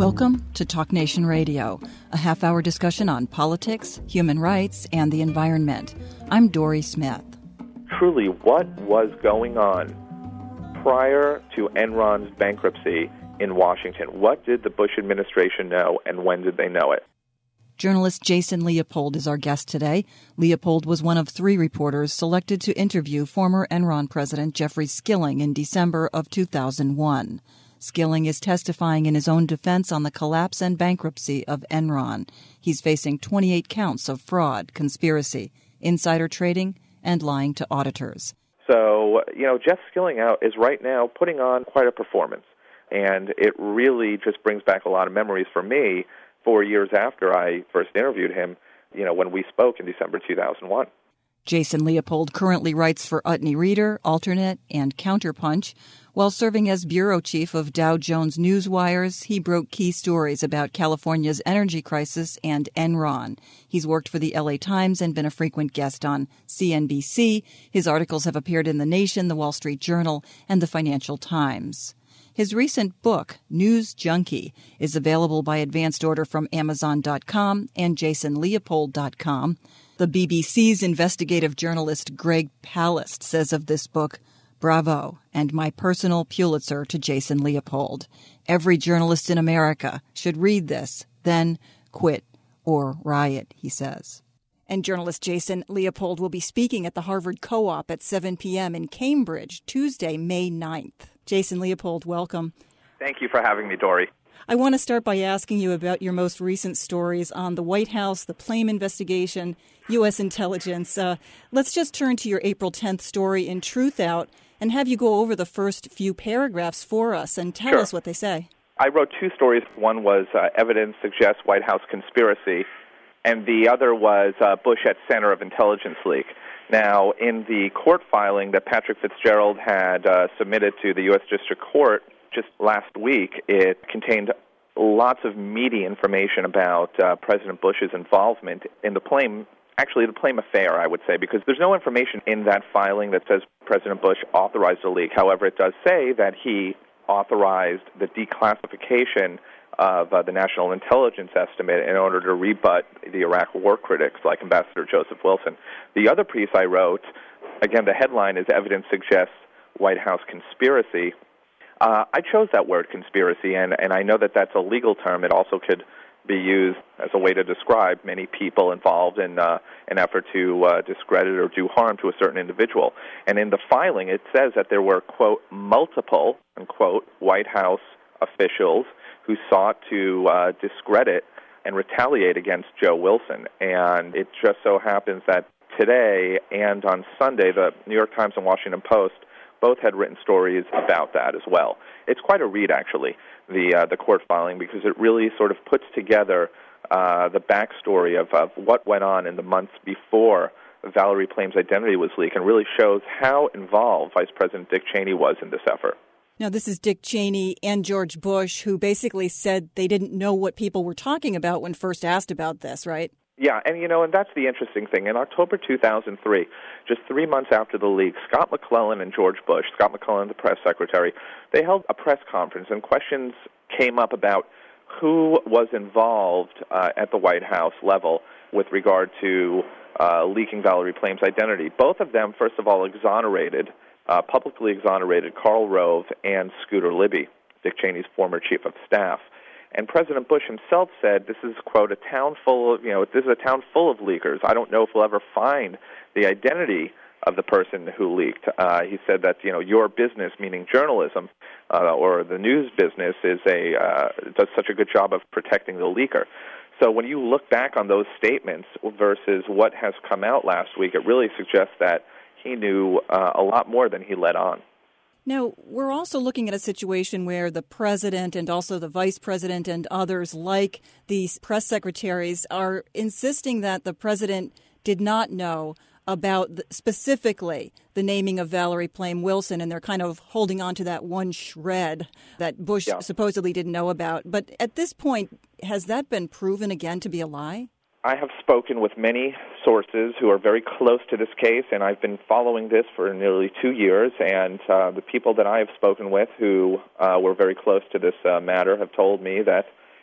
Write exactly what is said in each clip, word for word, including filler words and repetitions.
Welcome to Talk Nation Radio, a half-hour discussion on politics, human rights, and the environment. I'm Dory Smith. Truly, what was going on prior to Enron's bankruptcy in Washington? What did the Bush administration know, and when did they know it? Journalist Jason Leopold is our guest today. Leopold was one of three reporters selected to interview former Enron President Jeffrey Skilling in December of two thousand one. Skilling is testifying in his own defense on the collapse and bankruptcy of Enron. He's facing twenty-eight counts of fraud, conspiracy, insider trading, and lying to auditors. So, you know, Jeff Skilling out is right now putting on quite a performance. And it really just brings back a lot of memories for me four years after I first interviewed him, you know, when we spoke in December two thousand one. Jason Leopold currently writes for Utne Reader, Alternate, and Counterpunch. While serving as bureau chief of Dow Jones Newswires, he broke key stories about California's energy crisis and Enron. He's worked for the L A Times and been a frequent guest on C N B C. His articles have appeared in The Nation, The Wall Street Journal, and The Financial Times. His recent book, News Junkie, is available by advanced order from Amazon dot com and Jason Leopold dot com. The B B C's investigative journalist Greg Palast says of this book, "Bravo, and my personal Pulitzer to Jason Leopold. Every journalist in America should read this, then quit or riot," he says. And journalist Jason Leopold will be speaking at the Harvard Co-op at seven p.m. in Cambridge, Tuesday, May ninth. Jason Leopold, welcome. Thank you for having me, Dory. I want to start by asking you about your most recent stories on the White House, the Plame investigation, U S intelligence. Uh, let's just turn to your April tenth story in Truth Out and have you go over the first few paragraphs for us and tell Sure. us what they say. I wrote two stories. One was uh, Evidence Suggests White House Conspiracy, and the other was uh, Bush at Center of Intelligence Leak. Now, in the court filing that Patrick Fitzgerald had uh, submitted to the U S District Court just last week, it contained lots of meaty information about uh, President Bush's involvement in the Plame, actually the Plame affair, I would say, because there's no information in that filing that says President Bush authorized a leak. However, it does say that he authorized the declassification of uh, the National Intelligence Estimate in order to rebut the Iraq war critics like Ambassador Joseph Wilson. The other piece I wrote, again, the headline is Evidence Suggests White House Conspiracy. Uh, I chose that word, conspiracy, and, and I know that that's a legal term. It also could be used as a way to describe many people involved in uh, an effort to uh, discredit or do harm to a certain individual. And in the filing, it says that there were, quote, multiple, unquote, White House officials who sought to uh, discredit and retaliate against Joe Wilson. And it just so happens that today and on Sunday, the New York Times and Washington Post both had written stories about that as well. It's quite a read, actually, the uh, the court filing, because it really sort of puts together uh, the backstory of, of what went on in the months before Valerie Plame's identity was leaked, and really shows how involved Vice President Dick Cheney was in this effort. Now, this is Dick Cheney and George Bush, who basically said they didn't know what people were talking about when first asked about this, right? Yeah, and you know, and that's the interesting thing. In October two thousand three, just three months after the leak, Scott McClellan and George Bush, Scott McClellan, the press secretary, they held a press conference, and questions came up about who was involved uh, at the White House level with regard to uh, leaking Valerie Plame's identity. Both of them, first of all, exonerated, uh, publicly exonerated Karl Rove and Scooter Libby, Dick Cheney's former chief of staff. And President Bush himself said, this is, quote, a town full of, you know, this is a town full of leakers. I don't know if we'll ever find the identity of the person who leaked. Uh, he said that, you know, your business, meaning journalism, uh, or the news business, is a uh, does such a good job of protecting the leaker. So when you look back on those statements versus what has come out last week, it really suggests that he knew uh, a lot more than he let on. Now, we're also looking at a situation where the president and also the vice president and others like these press secretaries are insisting that the president did not know about the, specifically the naming of Valerie Plame Wilson, and they're kind of holding on to that one shred that Bush yeah. supposedly didn't know about. But at this point, has that been proven again to be a lie? I have spoken with many sources who are very close to this case, and I've been following this for nearly two years, and uh, the people that I have spoken with who uh, were very close to this uh, matter have told me that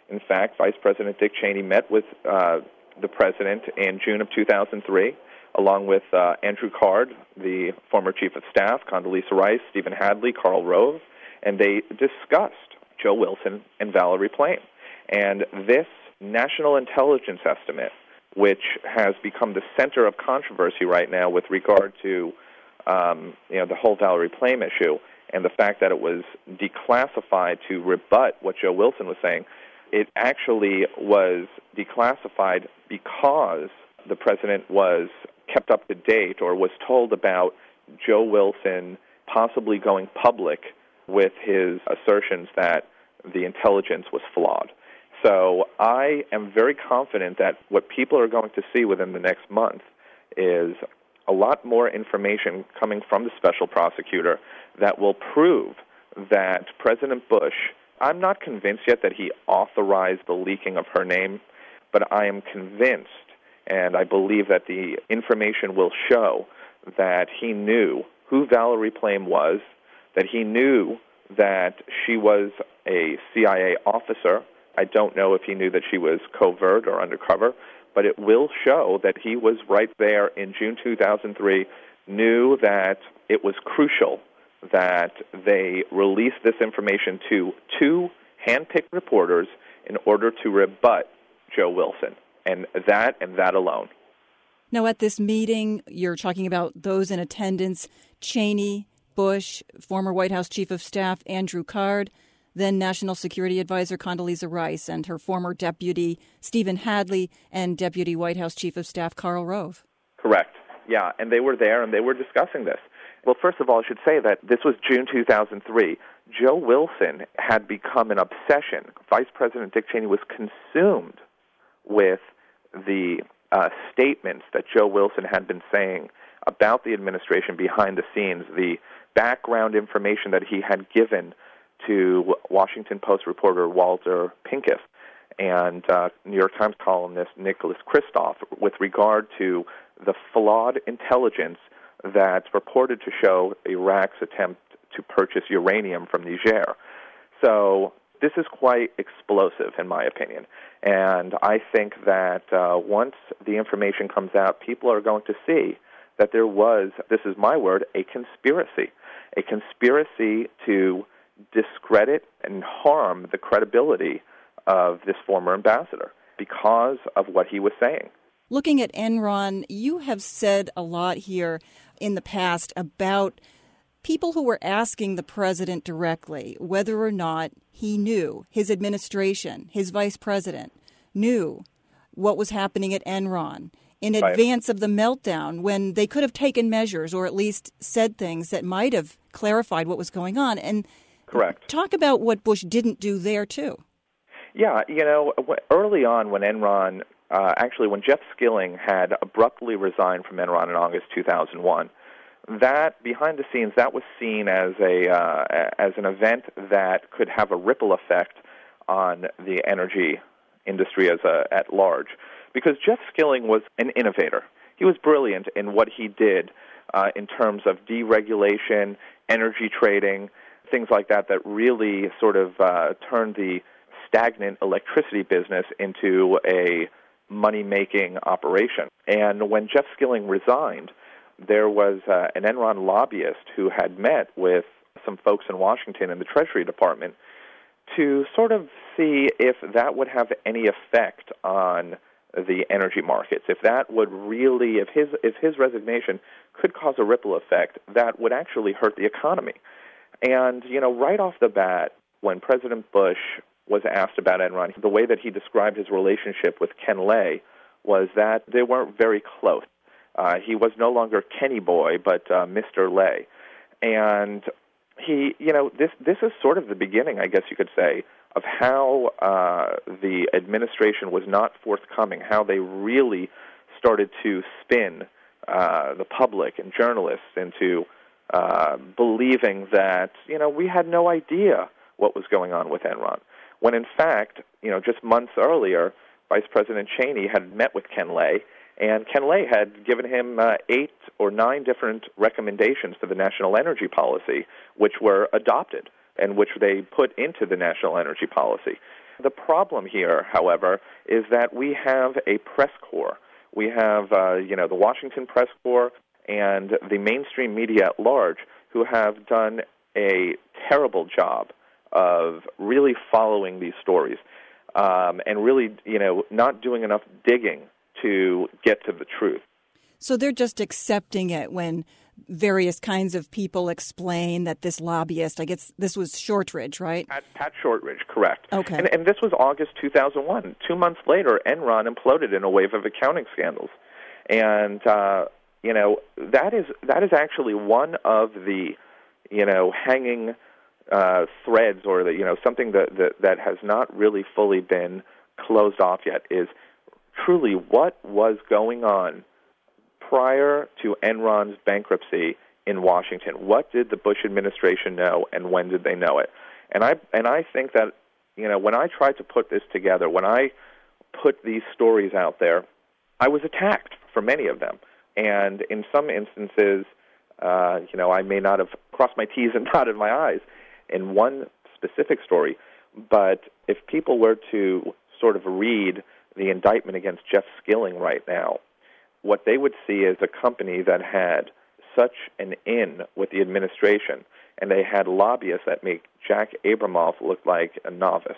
In fact, Vice President Dick Cheney met with uh, the president in June of two thousand three, along with uh, Andrew Card, the former chief of staff, Condoleezza Rice, Stephen Hadley, Karl Rove, and they discussed Joe Wilson and Valerie Plame. And this national intelligence estimate, which has become the center of controversy right now with regard to um, you know, the whole Valerie Plame issue and the fact that it was declassified to rebut what Joe Wilson was saying, it actually was declassified because the president was kept up to date or was told about Joe Wilson possibly going public with his assertions that the intelligence was flawed. So I am very confident that what people are going to see within the next month is a lot more information coming from the special prosecutor that will prove that President Bush, I'm not convinced yet that he authorized the leaking of her name, but I am convinced, and I believe that the information will show that he knew who Valerie Plame was, that he knew that she was a C I A officer. I don't know if he knew that she was covert or undercover, but it will show that he was right there in June two thousand three, knew that it was crucial that they release this information to two hand-picked reporters in order to rebut Joe Wilson, and that and that alone. Now, at this meeting, you're talking about those in attendance: Cheney, Bush, former White House Chief of Staff Andrew Card, then National Security Advisor Condoleezza Rice, and her former deputy Stephen Hadley, and Deputy White House Chief of Staff Karl Rove. Correct. Yeah, and they were there and they were discussing this. Well, first of all, I should say that this was June two thousand three. Joe Wilson had become an obsession. Vice President Dick Cheney was consumed with the uh, statements that Joe Wilson had been saying about the administration behind the scenes, the background information that he had given to Washington Post reporter Walter Pincus and uh, New York Times columnist Nicholas Kristof with regard to the flawed intelligence that's purported to show Iraq's attempt to purchase uranium from Niger. So this is quite explosive, in my opinion. And I think that uh, once the information comes out, people are going to see that there was, this is my word, a conspiracy. A conspiracy to discredit and harm the credibility of this former ambassador because of what he was saying. Looking at Enron, you have said a lot here in the past about people who were asking the president directly whether or not he knew, his administration, his vice president, knew what was happening at Enron in advance right. of the meltdown, when they could have taken measures or at least said things that might have clarified what was going on. And Correct. Talk about what Bush didn't do there, too. Yeah, you know, early on when Enron, uh, actually when Jeff Skilling had abruptly resigned from Enron in August two thousand one, that, behind the scenes, that was seen as a uh, as an event that could have a ripple effect on the energy industry as a, at large. Because Jeff Skilling was an innovator. He was brilliant in what he did uh, in terms of deregulation, energy trading, things like that, that really sort of uh, turned the stagnant electricity business into a money-making operation. And when Jeff Skilling resigned, there was uh, an Enron lobbyist who had met with some folks in Washington in the Treasury Department to sort of see if that would have any effect on the energy markets, if that would really, if his if his resignation could cause a ripple effect that would actually hurt the economy. And, you know, right off the bat, when President Bush was asked about Enron, the way that he described his relationship with Ken Lay was that they weren't very close. Uh, he was no longer Kenny Boy, but uh, Mister Lay. And he, you know, this this is sort of the beginning, I guess you could say, of how uh, the administration was not forthcoming, how they really started to spin uh, the public and journalists into uh, believing that, you know, we had no idea what was going on with Enron. When in fact, you know, just months earlier, Vice President Cheney had met with Ken Lay, and Ken Lay had given him uh, eight or nine different recommendations to the national energy policy, which were adopted and which they put into the national energy policy. The problem here, however, is that we have a press corps. We have, uh, you know, the Washington press corps and the mainstream media at large who have done a terrible job of really following these stories um, and really, you know, not doing enough digging to get to the truth. So they're just accepting it when various kinds of people explain that this lobbyist, I guess this was Shortridge, right? Pat, Pat Shortridge, correct. Okay. And, and this was August two thousand one. Two months later, Enron imploded in a wave of accounting scandals. And, uh, you know, that is that is actually one of the, you know, hanging uh, threads or, the, you know, something that, that, that has not really fully been closed off yet is truly what was going on prior to Enron's bankruptcy in Washington. What did the Bush administration know, and when did they know it? And I and I think that, you know, when I tried to put this together, when I put these stories out there, I was attacked for many of them. And in some instances, uh, you know, I may not have crossed my T's and dotted my I's in one specific story, but if people were to sort of read the indictment against Jeff Skilling right now, what they would see is a company that had such an in with the administration, and they had lobbyists that make Jack Abramoff look like a novice.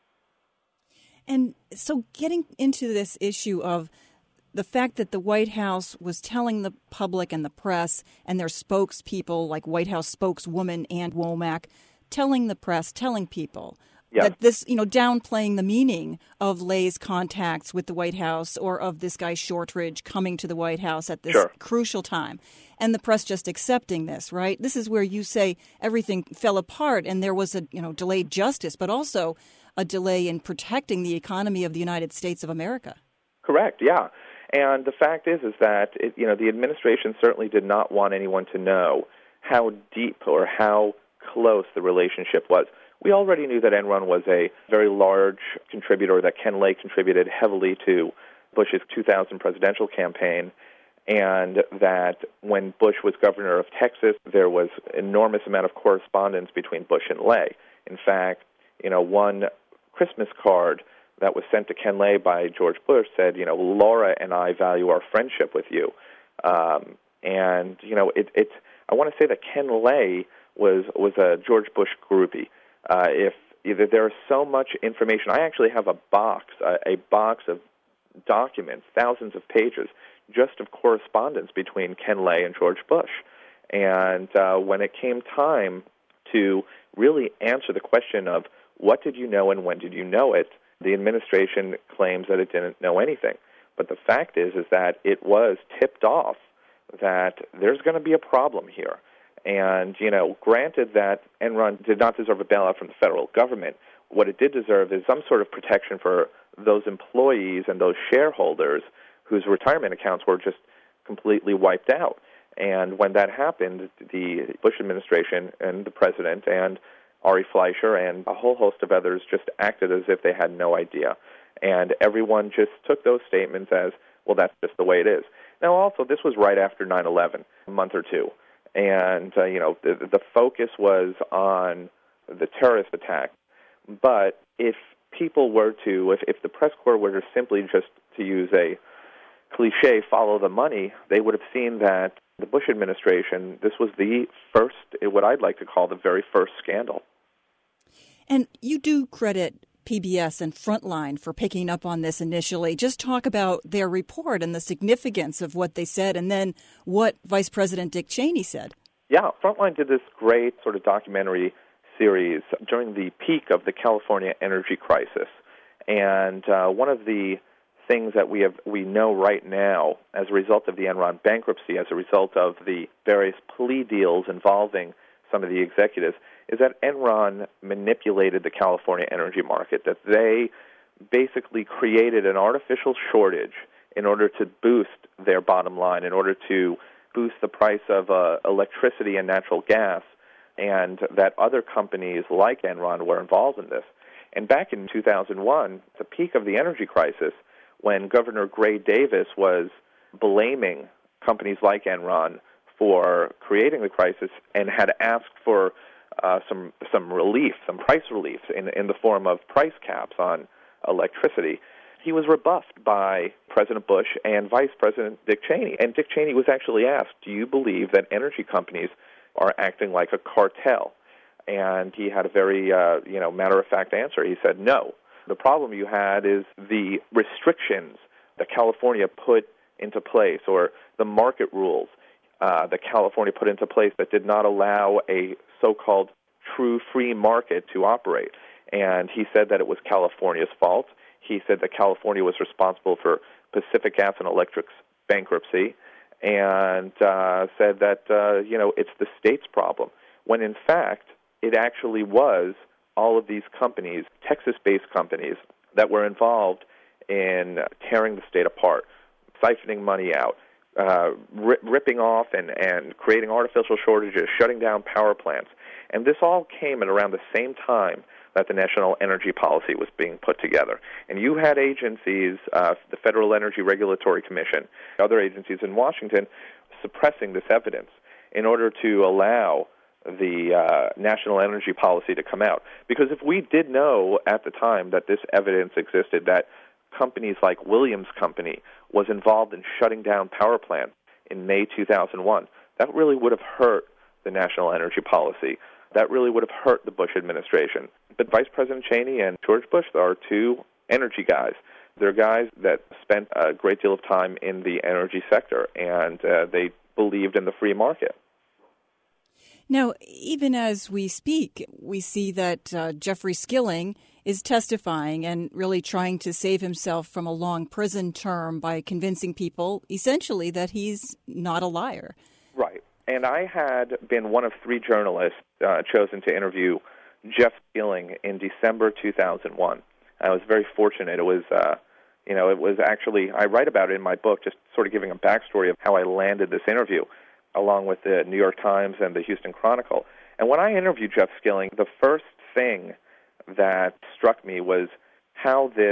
And so getting into this issue of the fact that the White House was telling the public and the press and their spokespeople, like White House spokeswoman Ann Womack, telling the press, telling people Yes. that this, you know, downplaying the meaning of Lay's contacts with the White House or of this guy Shortridge coming to the White House at this Sure. crucial time, and the press just accepting this, right? This is where you say everything fell apart and there was a, you know, delayed justice, but also a delay in protecting the economy of the United States of America. Correct, yeah. And the fact is, is that, it, you know, the administration certainly did not want anyone to know how deep or how close the relationship was. We already knew that Enron was a very large contributor, that Ken Lay contributed heavily to Bush's two thousand presidential campaign, and that when Bush was governor of Texas, there was enormous amount of correspondence between Bush and Lay. In fact, you know, one Christmas card that was sent to Ken Lay by George Bush said, you know, Laura and I value our friendship with you. Um, and, you know, it, it, I want to say that Ken Lay was, was a George Bush groupie. Uh, if either there is so much information, I actually have a box, a, a box of documents, thousands of pages, just of correspondence between Ken Lay and George Bush. And uh, when it came time to really answer the question of what did you know and when did you know it, the administration claims that it didn't know anything. But the fact is, is that it was tipped off that there's going to be a problem here. And, you know, granted that Enron did not deserve a bailout from the federal government, what it did deserve is some sort of protection for those employees and those shareholders whose retirement accounts were just completely wiped out. And when that happened, the Bush administration and the president and Ari Fleischer and a whole host of others just acted as if they had no idea. And everyone just took those statements as, well, that's just the way it is. Now, also, this was right after nine eleven, a month or two. And, uh, you know, the, the focus was on the terrorist attack. But if people were to, if, if the press corps were to simply just, to use a cliche, follow the money, they would have seen that the Bush administration, this was the first, what I'd like to call the very first scandal. And you do credit P B S and Frontline for picking up on this initially. Just talk about their report and the significance of what they said and then what Vice President Dick Cheney said. Yeah, Frontline did this great sort of documentary series during the peak of the California energy crisis. And uh, one of the things that we have we know right now as a result of the Enron bankruptcy, as a result of the various plea deals involving some of the executives, is that Enron manipulated the California energy market, that they basically created an artificial shortage in order to boost their bottom line, in order to boost the price of uh, electricity and natural gas, and that other companies like Enron were involved in this. And back in two thousand one, the peak of the energy crisis, when Governor Gray Davis was blaming companies like Enron for creating the crisis and had asked for uh, some some relief, some price relief in in the form of price caps on electricity. He was rebuffed by President Bush and Vice President Dick Cheney. And Dick Cheney was actually asked, do you believe that energy companies are acting like a cartel? And he had a very, uh, you know, matter-of-fact answer. He said, no. The problem you had is the restrictions that California put into place, or the market rules uh, that California put into place that did not allow a so-called true free market to operate. And he said that it was California's fault. He said that California was responsible for Pacific Gas and Electric's bankruptcy, and uh, said that, uh, you know, it's the state's problem, when in fact it actually was all of these companies, Texas-based companies, that were involved in tearing the state apart, siphoning money out, uh, ri- ripping off and, and creating artificial shortages, shutting down power plants. And this all came at around the same time that the National Energy Policy was being put together. And you had agencies, uh, the Federal Energy Regulatory Commission, other agencies in Washington, suppressing this evidence in order to allow the uh, National Energy Policy to come out. Because if we did know at the time that this evidence existed, that companies like Williams Company was involved in shutting down power plants in May two thousand one, that really would have hurt the National Energy Policy. That really would have hurt the Bush administration. But Vice President Cheney and George Bush are two energy guys. They're guys that spent a great deal of time in the energy sector, and uh, they believed in the free market. Now, even as we speak, we see that uh, Jeffrey Skilling is testifying and really trying to save himself from a long prison term by convincing people, essentially, that he's not a liar. Right. And I had been one of three journalists uh, chosen to interview Jeff Skilling in December two thousand one. I was very fortunate. It was, uh, you know, it was actually, I write about it in my book, just sort of giving a backstory of how I landed this interview, along with the New York Times and the Houston Chronicle. And when I interviewed Jeff Skilling, the first thing that struck me was how this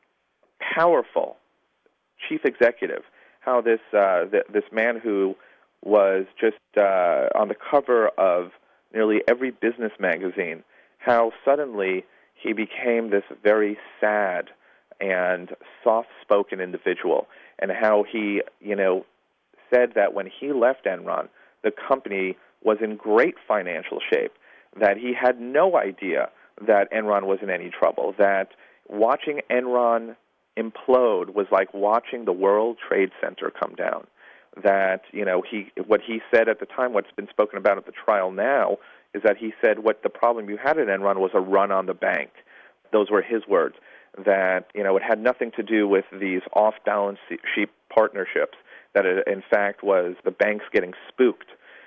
powerful chief executive, how this uh, th- this man who was just uh, on the cover of nearly every business magazine, how suddenly he became this very sad and soft-spoken individual, and how he, you know, said that when he left Enron, the company was in great financial shape, that he had no idea that Enron was in any trouble, that watching Enron implode was like watching the World Trade Center come down, that, you know, he what he said at the time, what's been spoken about at the trial now, is that he said what the problem you had at Enron was a run on the bank. Those were his words, that, you know, it had nothing to do with these off-balance sheet partnerships, that it, in fact, was the banks getting spooked.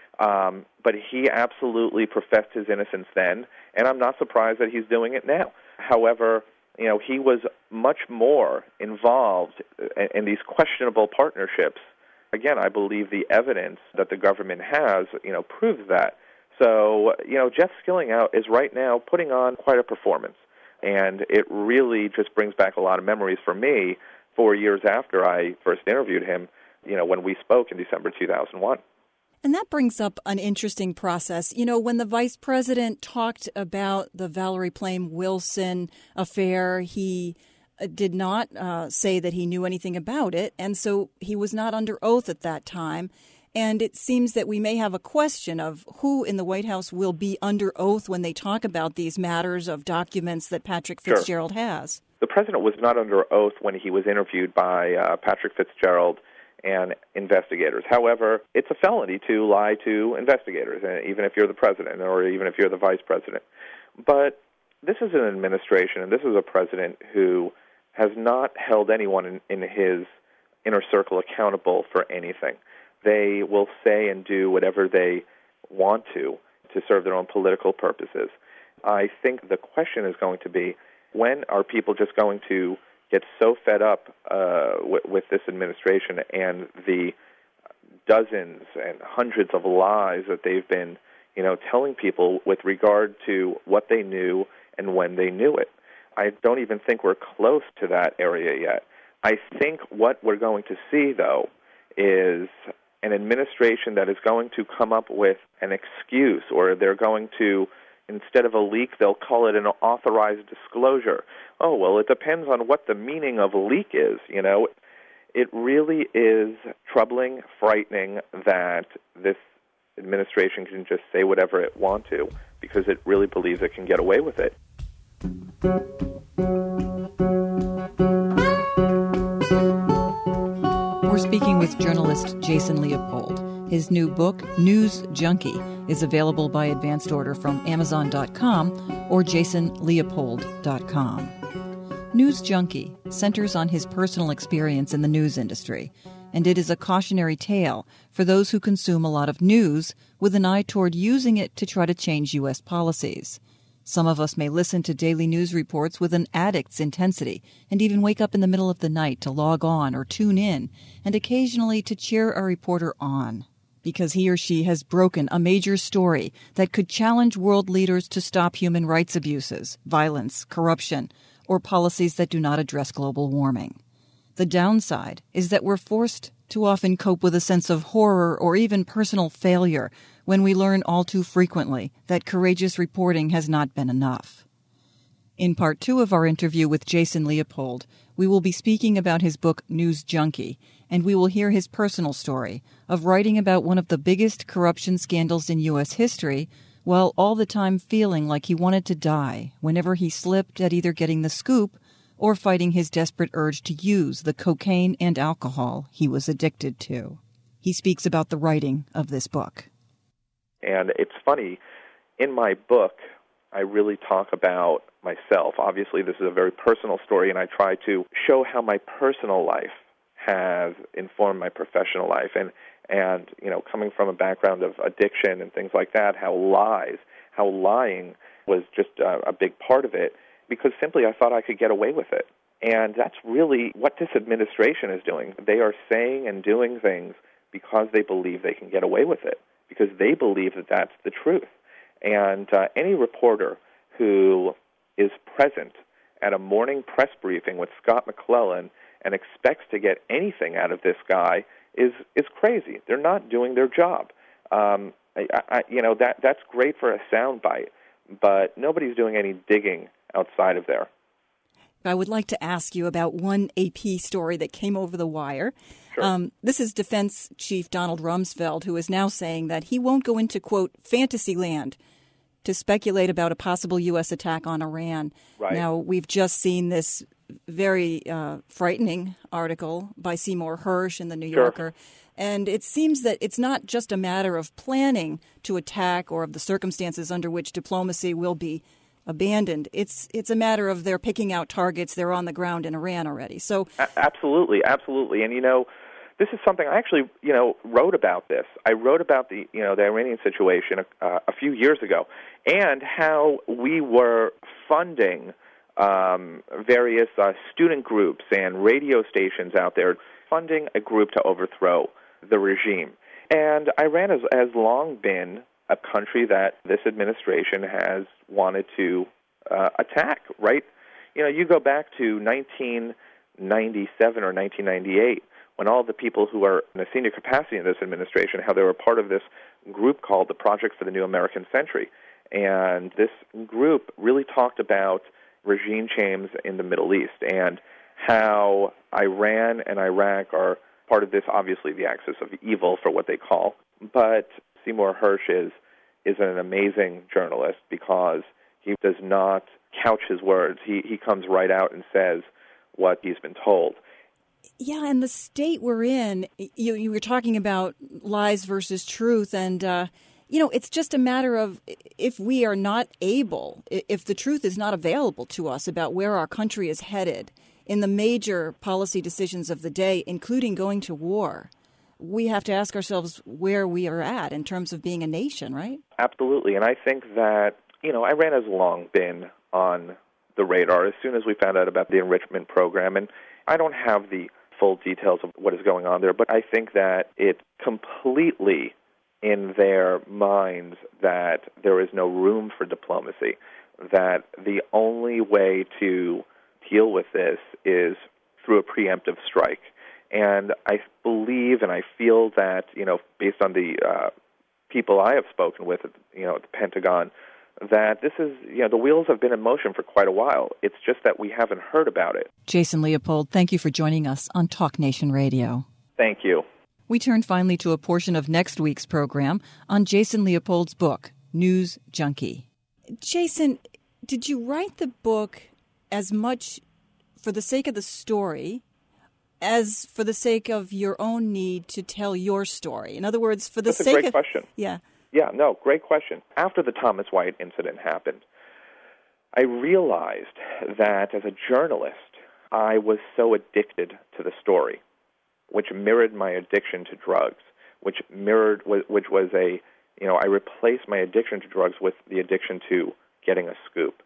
Um, but he absolutely professed his innocence then, and I'm not surprised that he's doing it now. However, you know, he was much more involved in, in these questionable partnerships. Again, I believe the evidence that the government has, you know, proves that. So, you know, Jeff Skilling out is right now putting on quite a performance, and it really just brings back a lot of memories for me four years after I first interviewed him, you know, when we spoke in December two thousand one. And that brings up an interesting process. You know, when the vice president talked about the Valerie Plame Wilson affair, he did not uh, say that he knew anything about it, and so he was not under oath at that time. And it seems that we may have a question of who in the White House will be under oath when they talk about these matters of documents that Patrick Fitzgerald Sure. The has. president was not under oath when he was interviewed by uh, Patrick Fitzgerald and investigators. However, it's a felony to lie to investigators, even if you're the president or even if you're the vice president. But this is an administration, and this is a president who has not held anyone in, in his inner circle accountable for anything. They will say and do whatever they want to to serve their own political purposes. I think the question is going to be, when are people just going to get so fed up uh, with, with this administration and the dozens and hundreds of lies that they've been, you know, telling people with regard to what they knew and when they knew it? I don't even think we're close to that area yet. I think what we're going to see, though, is an administration that is going to come up with an excuse, or they're going to instead of a leak, they'll call it an authorized disclosure. Oh, well, it depends on what the meaning of leak is, you know. It really is troubling, frightening that this administration can just say whatever it wants to because it really believes it can get away with it. We're speaking with journalist Jason Leopold. His new book, News Junkie, is available by advanced order from Amazon dot com or Jason Leopold dot com. News Junkie centers on his personal experience in the news industry, and it is a cautionary tale for those who consume a lot of news with an eye toward using it to try to change U S policies. Some of us may listen to daily news reports with an addict's intensity and even wake up in the middle of the night to log on or tune in and occasionally to cheer a reporter on because he or she has broken a major story that could challenge world leaders to stop human rights abuses, violence, corruption, or policies that do not address global warming. The downside is that we're forced to often cope with a sense of horror or even personal failure when we learn all too frequently that courageous reporting has not been enough. In part two of our interview with Jason Leopold, we will be speaking about his book News Junkie, and we will hear his personal story of writing about one of the biggest corruption scandals in U S history while all the time feeling like he wanted to die whenever he slipped at either getting the scoop or fighting his desperate urge to use the cocaine and alcohol he was addicted to. He speaks about the writing of this book. And it's funny, in my book, I really talk about myself. Obviously, this is a very personal story, and I try to show how my personal life has informed my professional life. And, and you know, coming from a background of addiction and things like that, how lies, how lying was just a, a big part of it, because simply I thought I could get away with it. And that's really what this administration is doing. They are saying and doing things because they believe they can get away with it, because they believe that that's the truth. And uh, any reporter who is present at a morning press briefing with Scott McClellan and expects to get anything out of this guy is is crazy. They're not doing their job. Um, I, I, you know, that that's great for a soundbite, but nobody's doing any digging outside of there. I would like to ask you about one A P story that came over the wire. Sure. Um, this is Defense Chief Donald Rumsfeld, who is now saying that he won't go into, quote, fantasy land to speculate about a possible U S attack on Iran. Right. Now, we've just seen this very uh, frightening article by Seymour Hersh in the New Sure. Yorker. And it seems that it's not just a matter of planning to attack or of the circumstances under which diplomacy will be abandoned. It's it's a matter of they're picking out targets. They're on the ground in Iran already. So a- absolutely, absolutely. And, you know, this is something I actually, you know, wrote about this. I wrote about the, you know, the Iranian situation uh, a few years ago and how we were funding um, various uh, student groups and radio stations out there, funding a group to overthrow the regime. And Iran has, has long been a country that this administration has wanted to uh, attack, right? You know, you go back to nineteen ninety-seven or nineteen ninety-eight, when all the people who are in a senior capacity in this administration, how they were part of this group called the Project for the New American Century. And this group really talked about regime change in the Middle East and how Iran and Iraq are part of this, obviously the axis of evil for what they call. But Seymour Hersh is, is an amazing journalist because he does not couch his words. He, he comes right out and says what he's been told. Yeah, and the state we're in, you, you were talking about lies versus truth, and, uh, you know, it's just a matter of if we are not able, if the truth is not available to us about where our country is headed in the major policy decisions of the day, including going to war, we have to ask ourselves where we are at in terms of being a nation, right? Absolutely, and I think that, you know, Iran has long been on the radar as soon as we found out about the enrichment program, and I don't have the full details of what is going on there, but I think that it's completely in their minds that there is no room for diplomacy, that the only way to deal with this is through a preemptive strike. And I believe and I feel that, you know, based on the uh, people I have spoken with, you know, at the Pentagon, that this is, you know, the wheels have been in motion for quite a while. It's just that we haven't heard about it. Jason Leopold, thank you for joining us on Talk Nation Radio. Thank you. We turn finally to a portion of next week's program on Jason Leopold's book, News Junkie. Jason, did you write the book as much for the sake of the story as for the sake of your own need to tell your story? In other words, for the That's sake a great of... question. Yeah. Yeah, no, great question. After the Thomas White incident happened, I realized that as a journalist, I was so addicted to the story, which mirrored my addiction to drugs, which mirrored, which was a, you know, I replaced my addiction to drugs with the addiction to getting a scoop.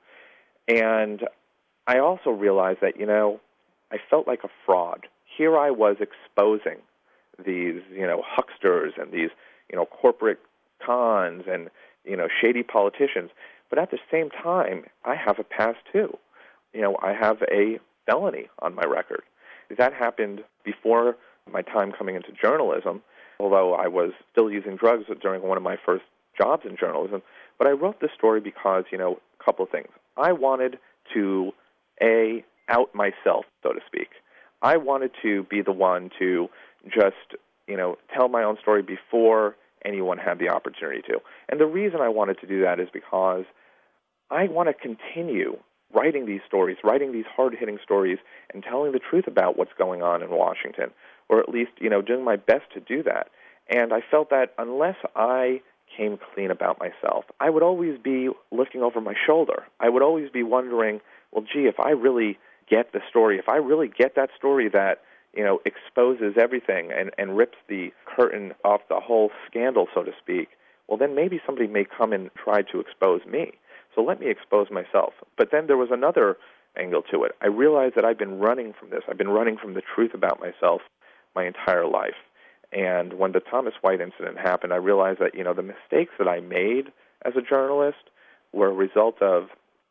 And I also realized that, you know, I felt like a fraud. Here I was exposing these, you know, hucksters and these, you know, corporate cons and, you know, shady politicians. But at the same time, I have a past too. You know, I have a felony on my record. That happened before my time coming into journalism, although I was still using drugs during one of my first jobs in journalism. But I wrote this story because, you know, a couple of things. I wanted to, A, out myself, so to speak. I wanted to be the one to just, you know, tell my own story before anyone had the opportunity to. And the reason I wanted to do that is because I want to continue writing these stories, writing these hard-hitting stories, and telling the truth about what's going on in Washington, or at least, you know, doing my best to do that. And I felt that unless I came clean about myself, I would always be looking over my shoulder. I would always be wondering, well, gee, if I really get the story, if I really get that story that, you know, exposes everything and, and rips the curtain off the whole scandal, so to speak, well, then maybe somebody may come and try to expose me. So let me expose myself. But then there was another angle to it. I realized that I've been running from this. I've been running from the truth about myself my entire life. And when the Thomas White incident happened, I realized that, you know, the mistakes that I made as a journalist were a result of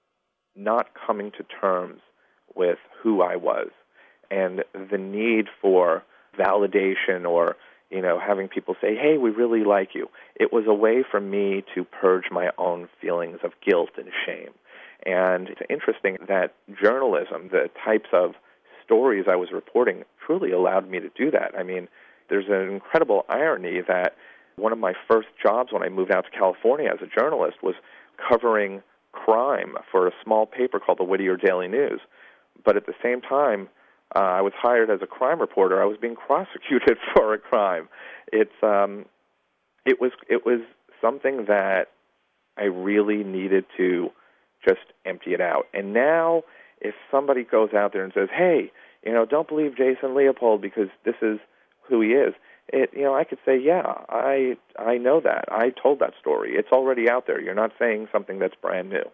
not coming to terms with who I was and the need for validation or, you know, having people say, hey, we really like you. It was a way for me to purge my own feelings of guilt and shame. And it's interesting that journalism, the types of stories I was reporting, truly allowed me to do that. I mean, there's an incredible irony that one of my first jobs when I moved out to California as a journalist was covering crime for a small paper called the Whittier Daily News. But at the same time, uh, I was hired as a crime reporter. I was being prosecuted for a crime. It's um, it was it was something that I really needed to just empty it out. And now, if somebody goes out there and says, "Hey, you know, don't believe Jason Leopold because this is who he is," it you know, I could say, "Yeah, I I know that. I told that story. It's already out there. You're not saying something that's brand new."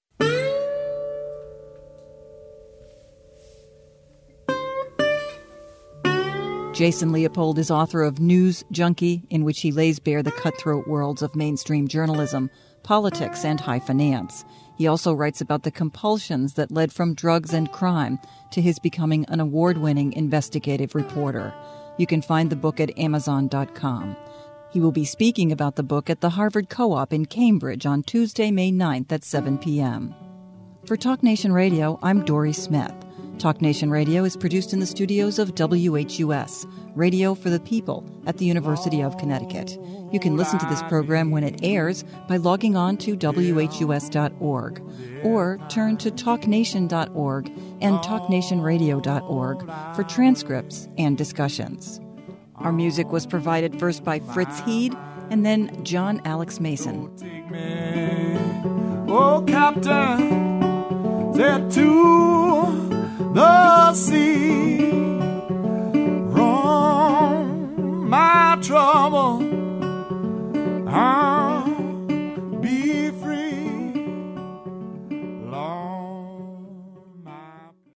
Jason Leopold is author of News Junkie, in which he lays bare the cutthroat worlds of mainstream journalism, politics, and high finance. He also writes about the compulsions that led from drugs and crime to his becoming an award-winning investigative reporter. You can find the book at amazon dot com. He will be speaking about the book at the Harvard Co-op in Cambridge on Tuesday, May ninth at seven p.m. For Talk Nation Radio, I'm Dory Smith. Talk Nation Radio is produced in the studios of W H U S, Radio for the People, at the University of Connecticut. You can listen to this program when it airs by logging on to W H U S dot org, or turn to talk nation dot org and talk nation radio dot org for transcripts and discussions. Our music was provided first by Fritz Heed and then John Alex Mason. Oh, Captain, there to the sea, wrong my trouble. I'm